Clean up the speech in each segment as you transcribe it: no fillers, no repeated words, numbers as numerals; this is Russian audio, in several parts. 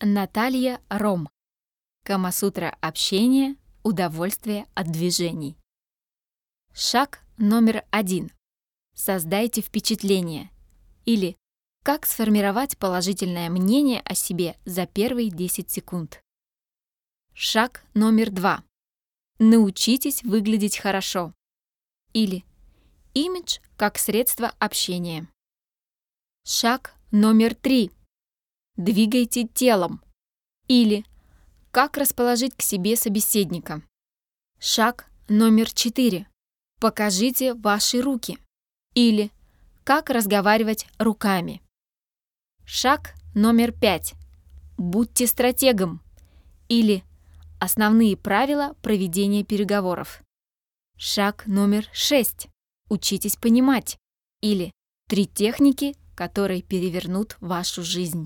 Наталья Ром. Камасутра общения, удовольствие от движений. Шаг номер 1. Создайте впечатление. Или как сформировать положительное мнение о себе за первые 10 секунд. Шаг номер 2. Научитесь выглядеть хорошо. Или имидж как средство общения. Шаг номер 3. Двигайте телом. Или как расположить к себе собеседника. Шаг номер 4. Покажите ваши руки. Или как разговаривать руками. Шаг номер 5. Будьте стратегом. Или основные правила проведения переговоров. Шаг номер 6. Учитесь понимать. Или 3 техники, которые перевернут вашу жизнь.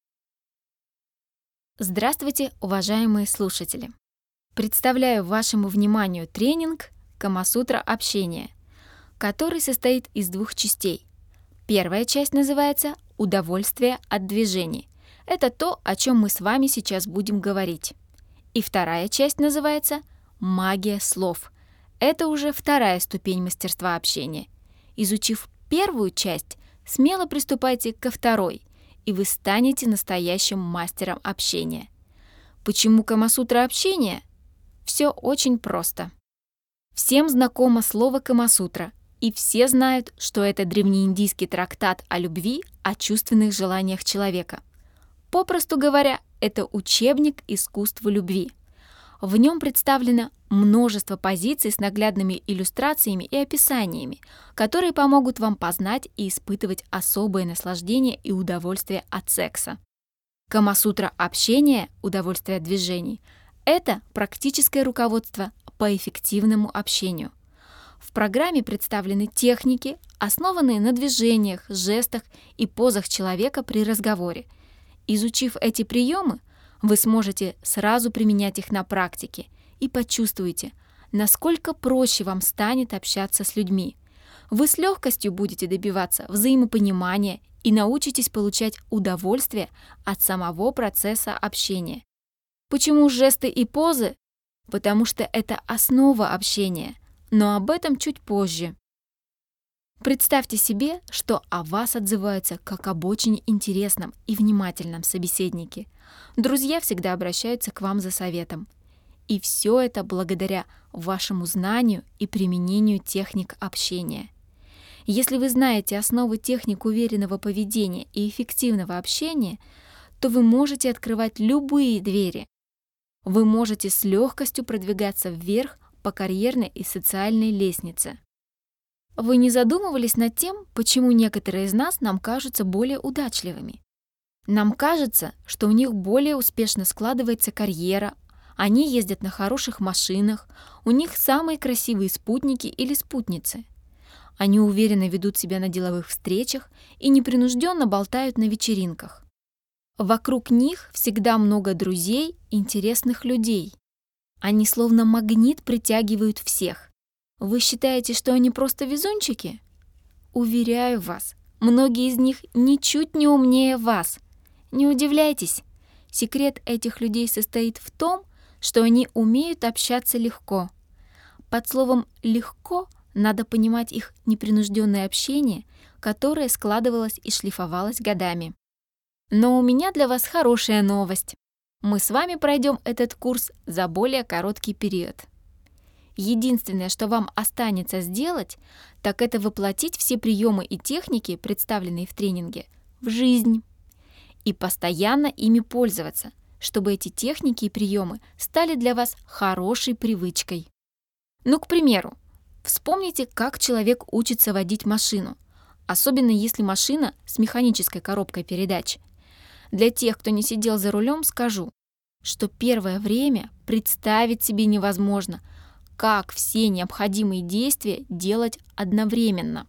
Здравствуйте, уважаемые слушатели! Представляю вашему вниманию тренинг «Камасутра общения», который состоит из 2 частей. Первая часть называется «Удовольствие от движений». Это то, о чем мы с вами сейчас будем говорить. И вторая часть называется «Магия слов». Это уже вторая ступень мастерства общения. Изучив первую часть, смело приступайте ко второй, и вы станете настоящим мастером общения. Почему Камасутра общения? Все очень просто. Всем знакомо слово Камасутра, и все знают, что это древнеиндийский трактат о любви, о чувственных желаниях человека. Попросту говоря, это учебник искусства любви. В нем представлено множество позиций с наглядными иллюстрациями и описаниями, которые помогут вам познать и испытывать особое наслаждение и удовольствие от секса. Камасутра общения, удовольствие от движений – это практическое руководство по эффективному общению. В программе представлены техники, основанные на движениях, жестах и позах человека при разговоре. Изучив эти приемы, вы сможете сразу применять их на практике и почувствуете, насколько проще вам станет общаться с людьми. Вы с легкостью будете добиваться взаимопонимания и научитесь получать удовольствие от самого процесса общения. Почему жесты и позы? Потому что это основа общения, но об этом чуть позже. Представьте себе, что о вас отзываются как об очень интересном и внимательном собеседнике. Друзья всегда обращаются к вам за советом. И все это благодаря вашему знанию и применению техник общения. Если вы знаете основы техник уверенного поведения и эффективного общения, то вы можете открывать любые двери. Вы можете с легкостью продвигаться вверх по карьерной и социальной лестнице. Вы не задумывались над тем, почему некоторые из нас нам кажутся более удачливыми? Нам кажется, что у них более успешно складывается карьера, они ездят на хороших машинах, у них самые красивые спутники или спутницы. Они уверенно ведут себя на деловых встречах и непринужденно болтают на вечеринках. Вокруг них всегда много друзей, интересных людей. Они словно магнит притягивают всех. Вы считаете, что они просто везунчики? Уверяю вас, многие из них ничуть не умнее вас. Не удивляйтесь. Секрет этих людей состоит в том, что они умеют общаться легко. Под словом «легко» надо понимать их непринужденное общение, которое складывалось и шлифовалось годами. Но у меня для вас хорошая новость. Мы с вами пройдем этот курс за более короткий период. Единственное, что вам останется сделать, так это воплотить все приемы и техники, представленные в тренинге, в жизнь. И постоянно ими пользоваться, чтобы эти техники и приемы стали для вас хорошей привычкой. Ну, к примеру, вспомните, как человек учится водить машину, особенно если машина с механической коробкой передач. Для тех, кто не сидел за рулем, скажу, что первое время представить себе невозможно, как все необходимые действия делать одновременно.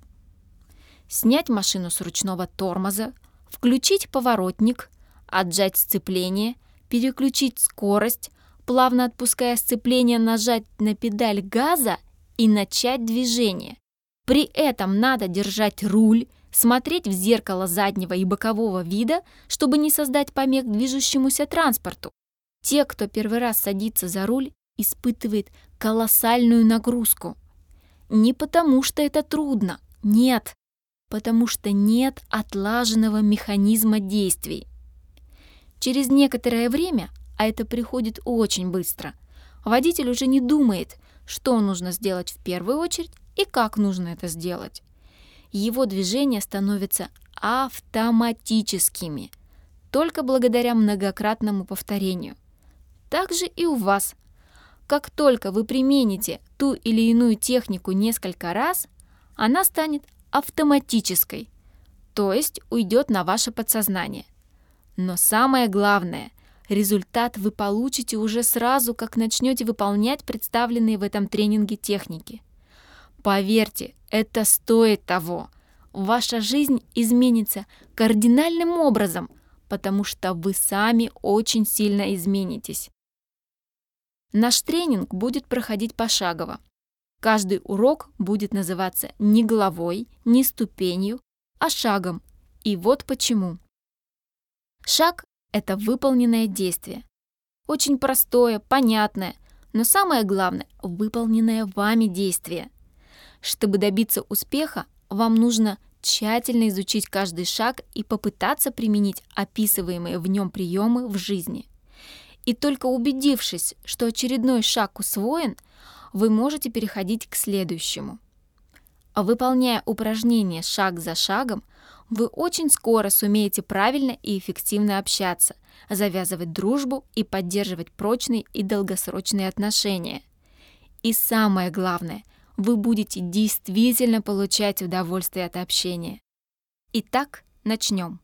Снять машину с ручного тормоза, включить поворотник, отжать сцепление, переключить скорость, плавно отпуская сцепление, нажать на педаль газа и начать движение. При этом надо держать руль, смотреть в зеркало заднего и бокового вида, чтобы не создать помех движущемуся транспорту. Те, кто первый раз садится за руль, испытывает колоссальную нагрузку. Не потому, что это трудно, нет, потому что нет отлаженного механизма действий. Через некоторое время, а это приходит очень быстро, водитель уже не думает, что нужно сделать в первую очередь и как нужно это сделать. Его движения становятся автоматическими, только благодаря многократному повторению. Так же и у вас. Как только вы примените ту или иную технику несколько раз, она станет автоматической, то есть уйдет на ваше подсознание. Но самое главное, результат вы получите уже сразу, как начнете выполнять представленные в этом тренинге техники. Поверьте, это стоит того. Ваша жизнь изменится кардинальным образом, потому что вы сами очень сильно изменитесь. Наш тренинг будет проходить пошагово. Каждый урок будет называться не главой, не ступенью, а шагом. И вот почему. Шаг – это выполненное действие. Очень простое, понятное, но самое главное – выполненное вами действие. Чтобы добиться успеха, вам нужно тщательно изучить каждый шаг и попытаться применить описываемые в нем приемы в жизни. И только убедившись, что очередной шаг усвоен, вы можете переходить к следующему. А выполняя упражнения шаг за шагом, вы очень скоро сумеете правильно и эффективно общаться, завязывать дружбу и поддерживать прочные и долгосрочные отношения. И самое главное, вы будете действительно получать удовольствие от общения. Итак, начнем.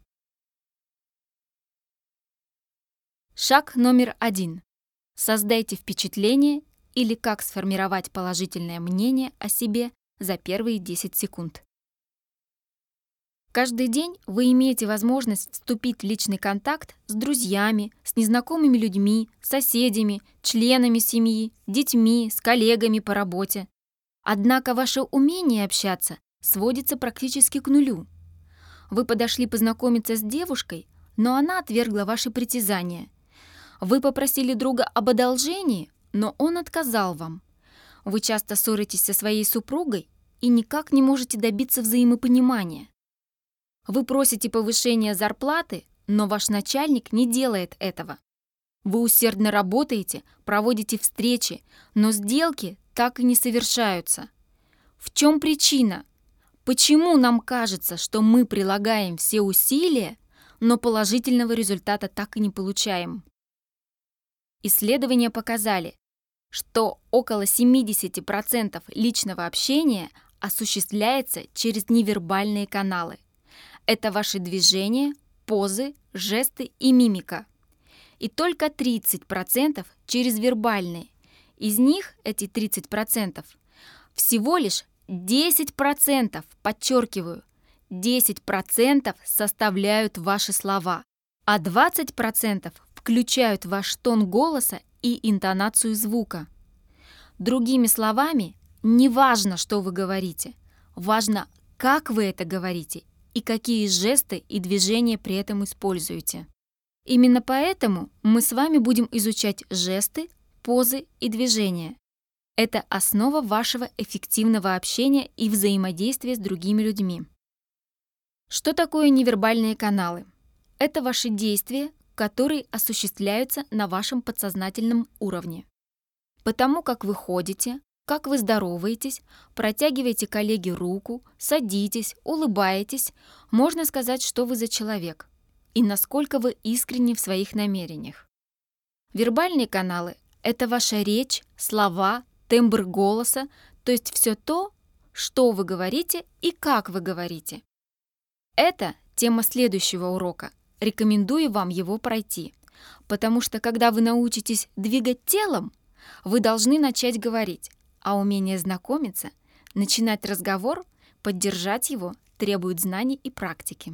Шаг номер 1. Создайте впечатление или как сформировать положительное мнение о себе за первые 10 секунд. Каждый день вы имеете возможность вступить в личный контакт с друзьями, с незнакомыми людьми, соседями, членами семьи, детьми, с коллегами по работе. Однако ваше умение общаться сводится практически к нулю. Вы подошли познакомиться с девушкой, но она отвергла ваши притязания. Вы попросили друга об одолжении, но он отказал вам. Вы часто ссоритесь со своей супругой и никак не можете добиться взаимопонимания. Вы просите повышения зарплаты, но ваш начальник не делает этого. Вы усердно работаете, проводите встречи, но сделки так и не совершаются. В чем причина? Почему нам кажется, что мы прилагаем все усилия, но положительного результата так и не получаем? Исследования показали, что около 70% личного общения осуществляется через невербальные каналы. Это ваши движения, позы, жесты и мимика. И только 30% через вербальные. Из них, эти 30%, всего лишь 10%, подчеркиваю, 10% составляют ваши слова, а 20% включают ваш тон голоса и интонацию звука. Другими словами, не важно, что вы говорите, важно, как вы это говорите и какие жесты и движения при этом используете. Именно поэтому мы с вами будем изучать жесты, позы и движения. Это основа вашего эффективного общения и взаимодействия с другими людьми. Что такое невербальные каналы? Это ваши действия, которые осуществляются на вашем подсознательном уровне. Потому как вы ходите, как вы здороваетесь, протягиваете коллеге руку, садитесь, улыбаетесь, можно сказать, что вы за человек и насколько вы искренни в своих намерениях. Вербальные каналы – это ваша речь, слова, тембр голоса, то есть все то, что вы говорите и как вы говорите. Это тема следующего урока. Рекомендую вам его пройти, потому что когда вы научитесь двигать телом, вы должны начать говорить, а умение знакомиться, начинать разговор, поддержать его требует знаний и практики.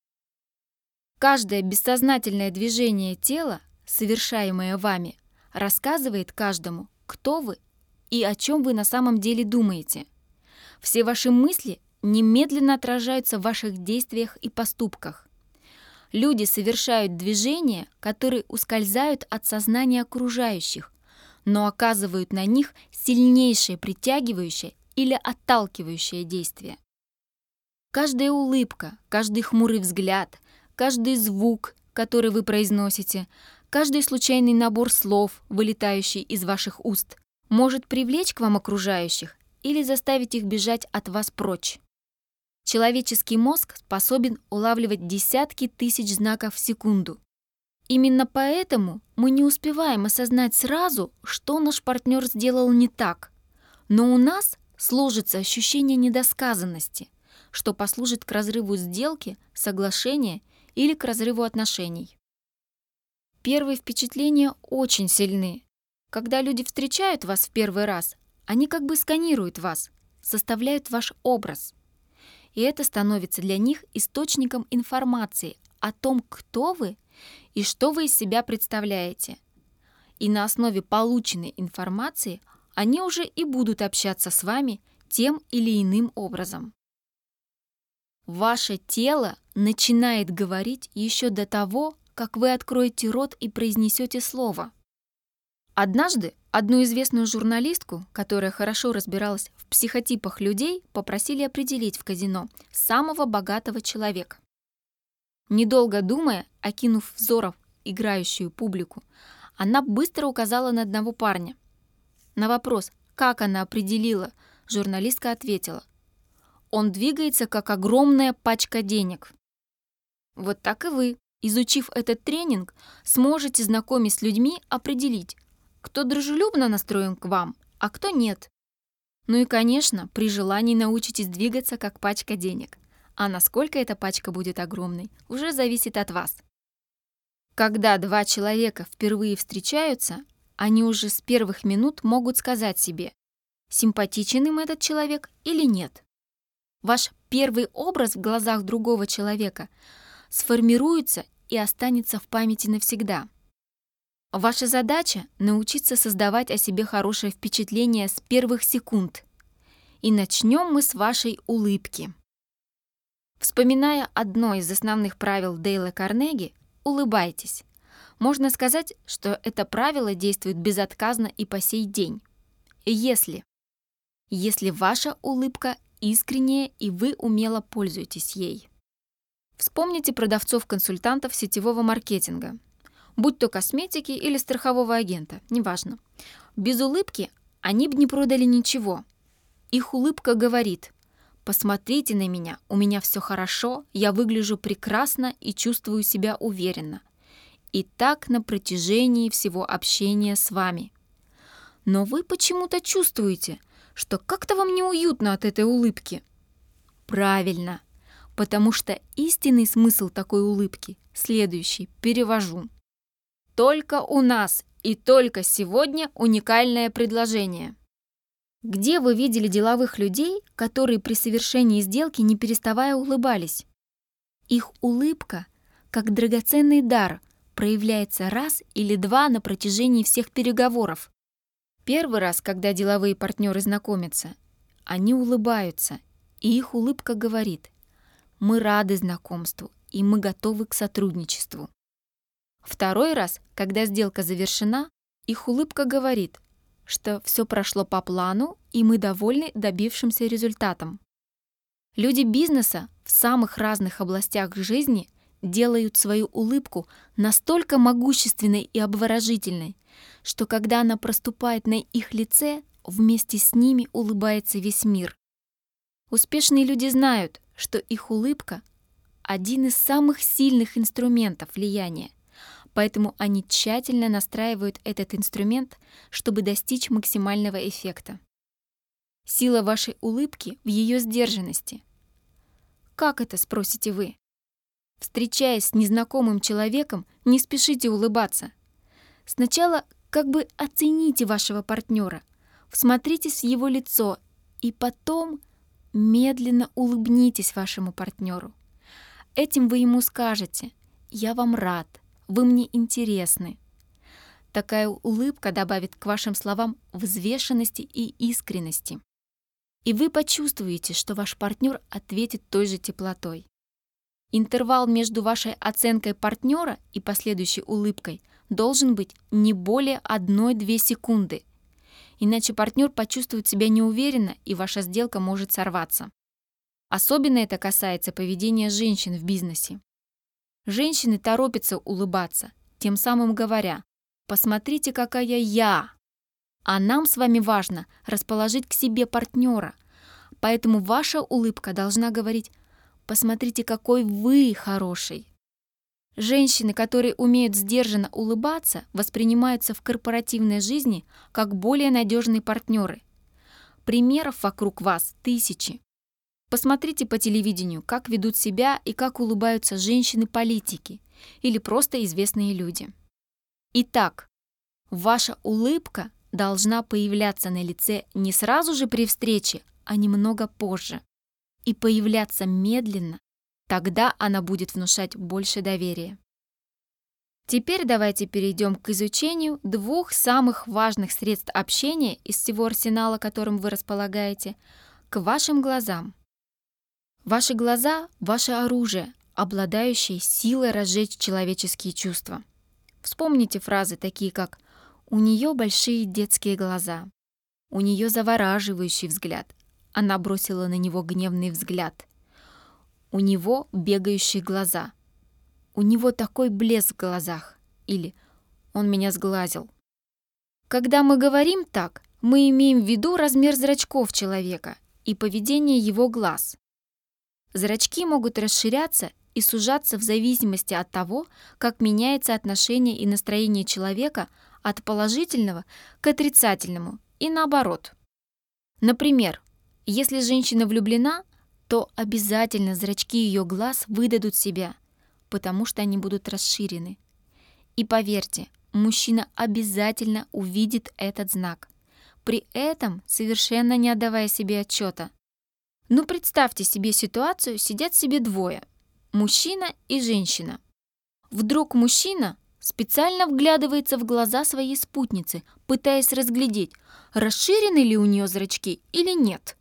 Каждое бессознательное движение тела, совершаемое вами, рассказывает каждому, кто вы и о чем вы на самом деле думаете. Все ваши мысли немедленно отражаются в ваших действиях и поступках. Люди совершают движения, которые ускользают от сознания окружающих, но оказывают на них сильнейшее притягивающее или отталкивающее действие. Каждая улыбка, каждый хмурый взгляд, каждый звук, который вы произносите, каждый случайный набор слов, вылетающий из ваших уст, может привлечь к вам окружающих или заставить их бежать от вас прочь. Человеческий мозг способен улавливать десятки тысяч знаков в секунду. Именно поэтому мы не успеваем осознать сразу, что наш партнер сделал не так. Но у нас сложится ощущение недосказанности, что послужит к разрыву сделки, соглашения или к разрыву отношений. Первые впечатления очень сильны. Когда люди встречают вас в первый раз, они как бы сканируют вас, составляют ваш образ. И это становится для них источником информации о том, кто вы и что вы из себя представляете. И на основе полученной информации они уже и будут общаться с вами тем или иным образом. Ваше тело начинает говорить еще до того, как вы откроете рот и произнесете слово. Однажды одну известную журналистку, которая хорошо разбиралась в психотипах людей, попросили определить в казино самого богатого человека. Недолго думая, окинув взором играющую публику, она быстро указала на одного парня. На вопрос, как она определила, журналистка ответила: «Он двигается, как огромная пачка денег». Вот так и вы, изучив этот тренинг, сможете, знакомясь с людьми, определить, кто дружелюбно настроен к вам, а кто нет. Ну и, конечно, при желании научитесь двигаться, как пачка денег. А насколько эта пачка будет огромной, уже зависит от вас. Когда два человека впервые встречаются, они уже с первых минут могут сказать себе, симпатичен им этот человек или нет. Ваш первый образ в глазах другого человека сформируется и останется в памяти навсегда. Ваша задача — научиться создавать о себе хорошее впечатление с первых секунд. И начнем мы с вашей улыбки. Вспоминая одно из основных правил Дейла Карнеги, улыбайтесь. Можно сказать, что это правило действует безотказно и по сей день. Если ваша улыбка искренняя и вы умело пользуетесь ей. Вспомните продавцов-консультантов сетевого маркетинга, будь то косметики или страхового агента, неважно. Без улыбки они бы не продали ничего. Их улыбка говорит: «Посмотрите на меня, у меня все хорошо, я выгляжу прекрасно и чувствую себя уверенно». И так на протяжении всего общения с вами. Но вы почему-то чувствуете, что как-то вам неуютно от этой улыбки. Правильно, потому что истинный смысл такой улыбки следующий, перевожу. Только у нас и только сегодня уникальное предложение. Где вы видели деловых людей, которые при совершении сделки не переставая улыбались? Их улыбка, как драгоценный дар, проявляется раз или два на протяжении всех переговоров. Первый раз, когда деловые партнеры знакомятся, они улыбаются, и их улыбка говорит: «Мы рады знакомству, и мы готовы к сотрудничеству». Второй раз, когда сделка завершена, их улыбка говорит, что все прошло по плану, и мы довольны добившимся результатом. Люди бизнеса в самых разных областях жизни делают свою улыбку настолько могущественной и обворожительной, что когда она проступает на их лице, вместе с ними улыбается весь мир. Успешные люди знают, что их улыбка — один из самых сильных инструментов влияния, поэтому они тщательно настраивают этот инструмент, чтобы достичь максимального эффекта. Сила вашей улыбки в ее сдержанности. Как это, спросите вы? Встречаясь с незнакомым человеком, не спешите улыбаться. Сначала как бы оцените вашего партнера, всмотритесь в его лицо и потом медленно улыбнитесь вашему партнеру. Этим вы ему скажете: «Я вам рад, вы мне интересны». Такая улыбка добавит к вашим словам взвешенности и искренности. и вы почувствуете, что ваш партнер ответит той же теплотой. Интервал между вашей оценкой партнера и последующей улыбкой должен быть не более 1-2 секунды, иначе партнер почувствует себя неуверенно, и ваша сделка может сорваться. Особенно это касается поведения женщин в бизнесе. Женщины торопятся улыбаться, тем самым говоря: «Посмотрите, какая я!» А нам с вами важно расположить к себе партнера, поэтому ваша улыбка должна говорить: «Посмотрите, какой вы хороший». Женщины, которые умеют сдержанно улыбаться, воспринимаются в корпоративной жизни как более надежные партнеры. Примеров вокруг вас тысячи. Посмотрите по телевидению, как ведут себя и как улыбаются женщины-политики или просто известные люди. Итак, ваша улыбка должна появляться на лице не сразу же при встрече, а немного позже. И появляться медленно, тогда она будет внушать больше доверия. Теперь давайте перейдем к изучению 2 самых важных средств общения из всего арсенала, которым вы располагаете, к вашим глазам. Ваши глаза – ваше оружие, обладающее силой разжечь человеческие чувства. Вспомните фразы такие, как «У нее большие детские глаза», «У нее завораживающий взгляд», «Она бросила на него гневный взгляд», «У него бегающие глаза», «У него такой блеск в глазах» или «Он меня сглазил». Когда мы говорим так, мы имеем в виду размер зрачков человека и поведение его глаз. Зрачки могут расширяться и сужаться в зависимости от того, как меняется отношение и настроение человека от положительного к отрицательному и наоборот. Например, если женщина влюблена, то обязательно зрачки ее глаз выдадут себя, потому что они будут расширены. И поверьте, мужчина обязательно увидит этот знак, при этом совершенно не отдавая себе отчета. Ну, представьте себе ситуацию, сидят себе двое – мужчина и женщина. Вдруг мужчина специально вглядывается в глаза своей спутницы, пытаясь разглядеть, расширены ли у нее зрачки или нет.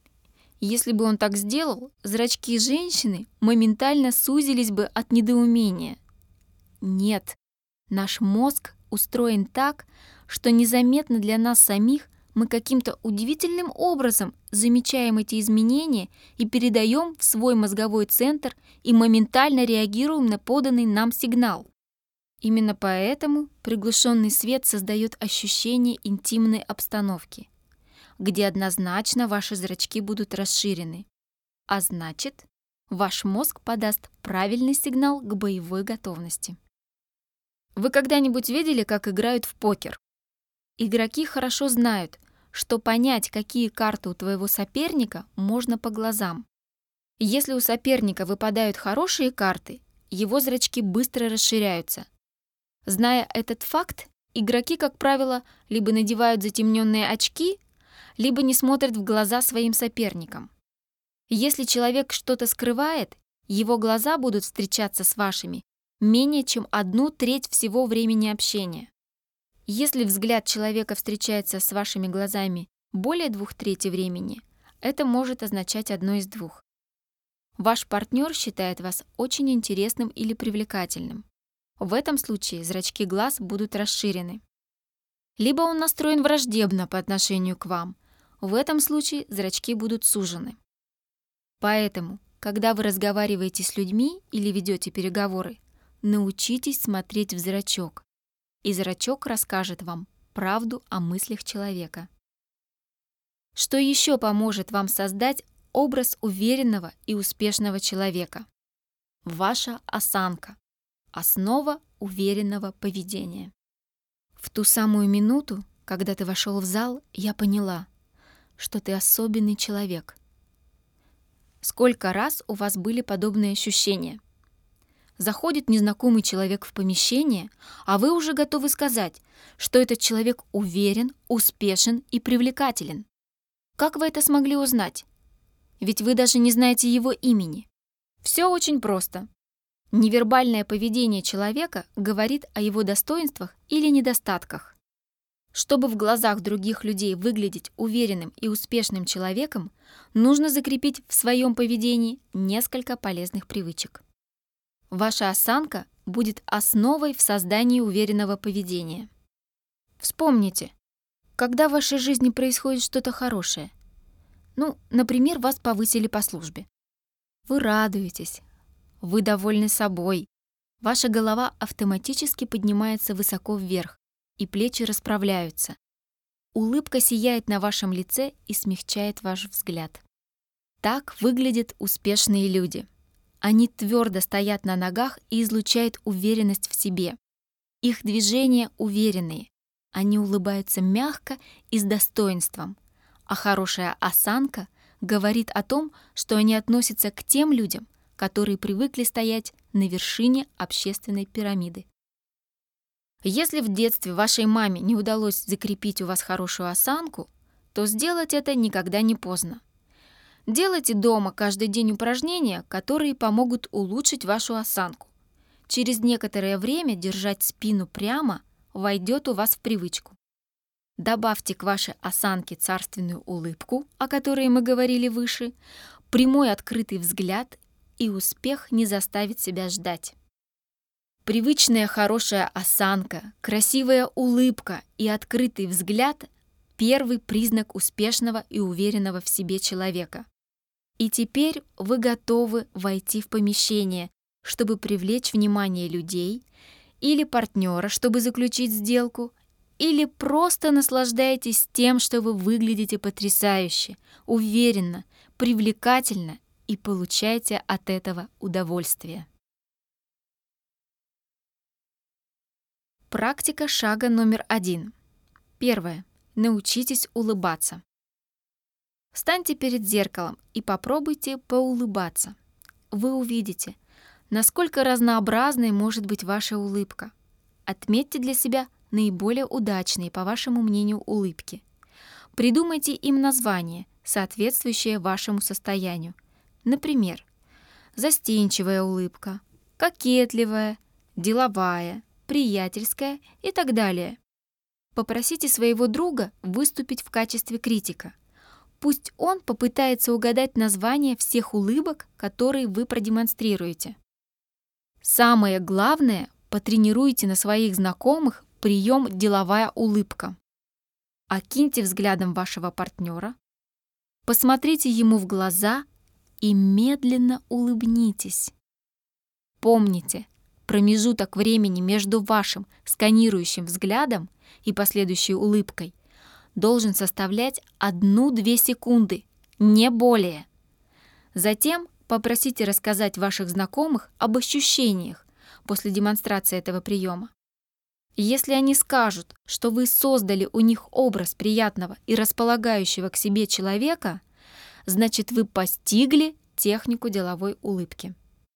Если бы он так сделал, зрачки женщины моментально сузились бы от недоумения. Нет, наш мозг устроен так, что незаметно для нас самих мы каким-то удивительным образом замечаем эти изменения и передаем в свой мозговой центр и моментально реагируем на поданный нам сигнал. Именно поэтому приглушенный свет создает ощущение интимной обстановки, где однозначно ваши зрачки будут расширены, а значит, ваш мозг подаст правильный сигнал к боевой готовности. Вы когда-нибудь видели, как играют в покер? Игроки хорошо знают, что понять, какие карты у твоего соперника, можно по глазам. Если у соперника выпадают хорошие карты, его зрачки быстро расширяются. Зная этот факт, игроки, как правило, либо надевают затемненные очки, либо не смотрят в глаза своим соперникам. Если человек что-то скрывает, его глаза будут встречаться с вашими менее чем 1/3 всего времени общения. Если взгляд человека встречается с вашими глазами более 2/3 времени, это может означать одно из двух. Ваш партнер считает вас очень интересным или привлекательным. В этом случае зрачки глаз будут расширены. Либо он настроен враждебно по отношению к вам. В этом случае зрачки будут сужены. Поэтому, когда вы разговариваете с людьми или ведете переговоры, научитесь смотреть в зрачок, и зрачок расскажет вам правду о мыслях человека. Что еще поможет вам создать образ уверенного и успешного человека? Ваша осанка – основа уверенного поведения. В ту самую минуту, когда ты вошел в зал, я поняла, что ты особенный человек. Сколько раз у вас были подобные ощущения? Заходит незнакомый человек в помещение, а вы уже готовы сказать, что этот человек уверен, успешен и привлекателен. Как вы это смогли узнать? Ведь вы даже не знаете его имени. Все очень просто. Невербальное поведение человека говорит о его достоинствах или недостатках. Чтобы в глазах других людей выглядеть уверенным и успешным человеком, нужно закрепить в своем поведении несколько полезных привычек. Ваша осанка будет основой в создании уверенного поведения. Вспомните, когда в вашей жизни происходит что-то хорошее. Например, вас повысили по службе. Вы радуетесь, вы довольны собой. Ваша голова автоматически поднимается высоко вверх, и плечи расправляются. Улыбка сияет на вашем лице и смягчает ваш взгляд. Так выглядят успешные люди. Они твердо стоят на ногах и излучают уверенность в себе. Их движения уверенные. Они улыбаются мягко и с достоинством. А хорошая осанка говорит о том, что они относятся к тем людям, которые привыкли стоять на вершине общественной пирамиды. Если в детстве вашей маме не удалось закрепить у вас хорошую осанку, то сделать это никогда не поздно. Делайте дома каждый день упражнения, которые помогут улучшить вашу осанку. Через некоторое время держать спину прямо войдет у вас в привычку. Добавьте к вашей осанке царственную улыбку, о которой мы говорили выше, прямой открытый взгляд, и успех не заставит себя ждать. Привычная хорошая осанка, красивая улыбка и открытый взгляд – первый признак успешного и уверенного в себе человека. И теперь вы готовы войти в помещение, чтобы привлечь внимание людей, или партнера, чтобы заключить сделку, или просто наслаждаетесь тем, что вы выглядите потрясающе, уверенно, привлекательно и получаете от этого удовольствие. Практика шага номер 1. Первое. Научитесь улыбаться. Встаньте перед зеркалом и попробуйте поулыбаться. Вы увидите, насколько разнообразной может быть ваша улыбка. Отметьте для себя наиболее удачные, по вашему мнению, улыбки. Придумайте им название, соответствующее вашему состоянию. Например, застенчивая улыбка, кокетливая, деловая, приятельская и так далее. Попросите своего друга выступить в качестве критика. Пусть он попытается угадать название всех улыбок, которые вы продемонстрируете. Самое главное, потренируйте на своих знакомых прием «деловая улыбка». Окиньте взглядом вашего партнера, посмотрите ему в глаза и медленно улыбнитесь. Помните, промежуток времени между вашим сканирующим взглядом и последующей улыбкой должен составлять 1-2 секунды, не более. Затем попросите рассказать ваших знакомых об ощущениях после демонстрации этого приема. Если они скажут, что вы создали у них образ приятного и располагающего к себе человека, значит, вы постигли технику деловой улыбки.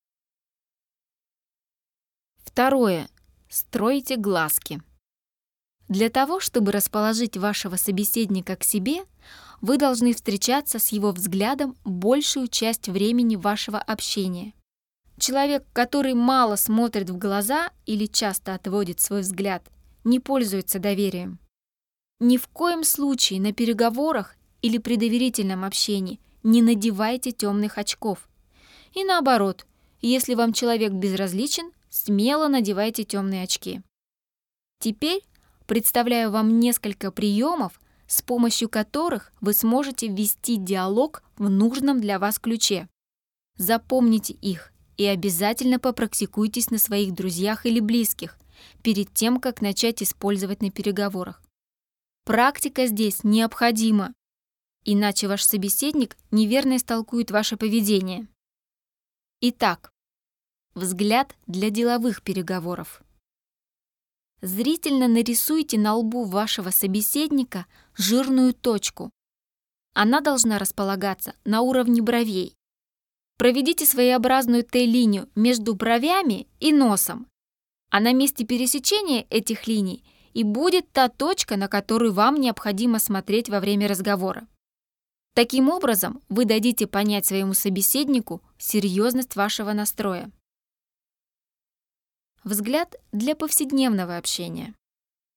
Второе. Стройте глазки. Для того, чтобы расположить вашего собеседника к себе, вы должны встречаться с его взглядом большую часть времени вашего общения. Человек, который мало смотрит в глаза или часто отводит свой взгляд, не пользуется доверием. Ни в коем случае на переговорах или при доверительном общении не надевайте темных очков. И наоборот, если вам человек безразличен, смело надевайте темные очки. Теперь представляю вам несколько приемов, с помощью которых вы сможете вести диалог в нужном для вас ключе. Запомните их и обязательно попрактикуйтесь на своих друзьях или близких перед тем, как начать использовать на переговорах. Практика здесь необходима, иначе ваш собеседник неверно истолкует ваше поведение. Итак, взгляд для деловых переговоров. Зрительно нарисуйте на лбу вашего собеседника жирную точку. Она должна располагаться на уровне бровей. Проведите своеобразную Т-линию между бровями и носом, а на месте пересечения этих линий и будет та точка, на которую вам необходимо смотреть во время разговора. Таким образом, вы дадите понять своему собеседнику серьезность вашего настроя. Взгляд для повседневного общения.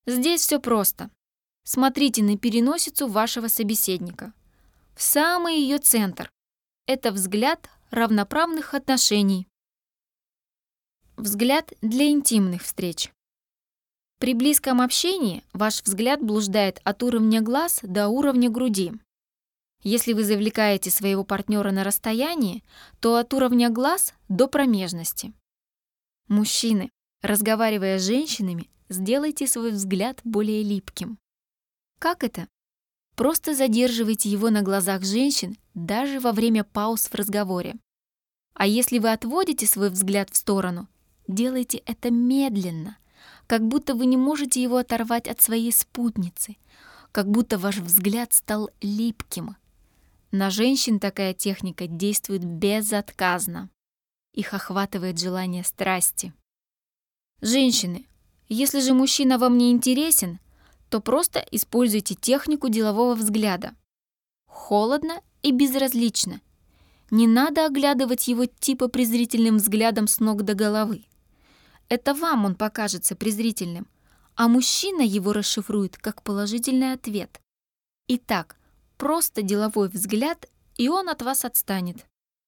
Здесь все просто. Смотрите на переносицу вашего собеседника. В самый ее центр. Это взгляд равноправных отношений. Взгляд для интимных встреч. При близком общении ваш взгляд блуждает от уровня глаз до уровня груди. Если вы завлекаете своего партнера на расстоянии, то от уровня глаз до промежности. Мужчины, разговаривая с женщинами, сделайте свой взгляд более липким. Как это? Просто задерживайте его на глазах женщин даже во время пауз в разговоре. А если вы отводите свой взгляд в сторону, делайте это медленно, как будто вы не можете его оторвать от своей спутницы, как будто ваш взгляд стал липким. На женщин такая техника действует безотказно. Их охватывает желание страсти. Женщины, если же мужчина вам не интересен, то просто используйте технику делового взгляда. Холодно и безразлично. Не надо оглядывать его типа презрительным взглядом с ног до головы. Это вам он покажется презрительным, а мужчина его расшифрует как положительный ответ. Итак, просто деловой взгляд, и он от вас отстанет.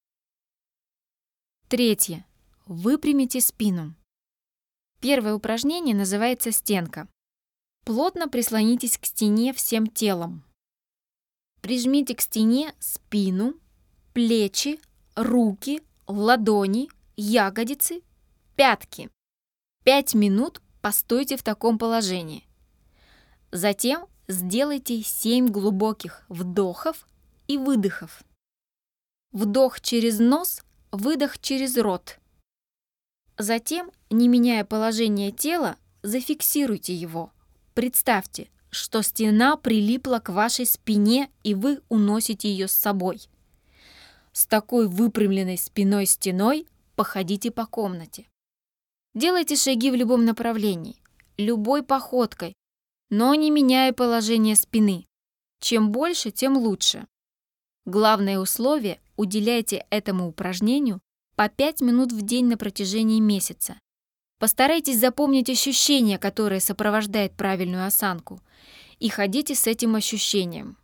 Третье. Выпрямите спину. Первое упражнение называется «Стенка». Плотно прислонитесь к стене всем телом. Прижмите к стене спину, плечи, руки, ладони, ягодицы, пятки. 5 минут постойте в таком положении. Затем сделайте 7 глубоких вдохов и выдохов. Вдох через нос, выдох через рот. Затем, не меняя положение тела, зафиксируйте его. Представьте, что стена прилипла к вашей спине, и вы уносите ее с собой. С такой выпрямленной спиной-стеной походите по комнате. Делайте шаги в любом направлении, любой походкой, но не меняя положение спины. Чем больше, тем лучше. Главное условие – уделяйте этому упражнению по 5 минут в день на протяжении месяца. Постарайтесь запомнить ощущение, которое сопровождает правильную осанку, и ходите с этим ощущением.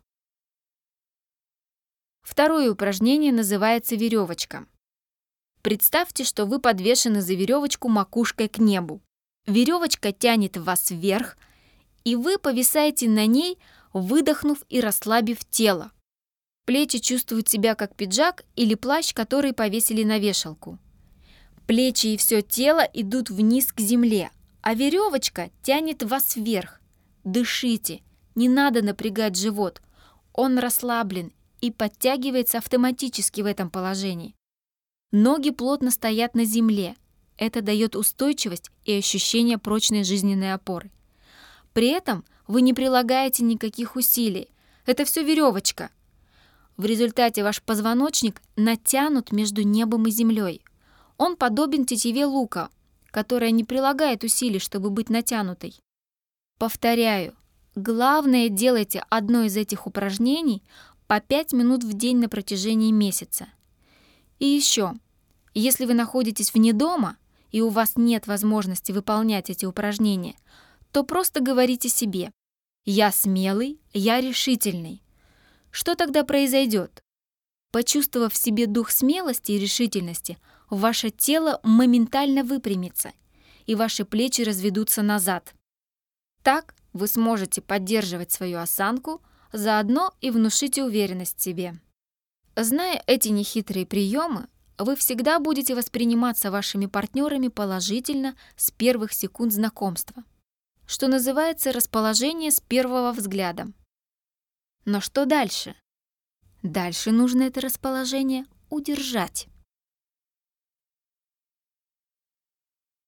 Второе упражнение называется веревочка. Представьте, что вы подвешены за веревочку макушкой к небу. Веревочка тянет вас вверх, и вы повисаете на ней, выдохнув и расслабив тело. Плечи чувствуют себя как пиджак или плащ, который повесили на вешалку. Плечи и все тело идут вниз к земле, а веревочка тянет вас вверх. Дышите, не надо напрягать живот. Он расслаблен и подтягивается автоматически в этом положении. Ноги плотно стоят на земле. Это дает устойчивость и ощущение прочной жизненной опоры. При этом вы не прилагаете никаких усилий. Это все веревочка. В результате ваш позвоночник натянут между небом и землей. Он подобен тетиве лука, которая не прилагает усилий, чтобы быть натянутой. Повторяю, главное, делайте одно из этих упражнений по 5 минут в день на протяжении месяца. И еще, если вы находитесь вне дома и у вас нет возможности выполнять эти упражнения, то просто говорите себе: «Я смелый, я решительный». Что тогда произойдет? Почувствовав в себе дух смелости и решительности, ваше тело моментально выпрямится, и ваши плечи разведутся назад. Так вы сможете поддерживать свою осанку, заодно и внушите уверенность в себе. Зная эти нехитрые приемы, вы всегда будете восприниматься вашими партнерами положительно с первых секунд знакомства, что называется расположение с первого взгляда. Но что дальше? Дальше нужно это расположение удержать.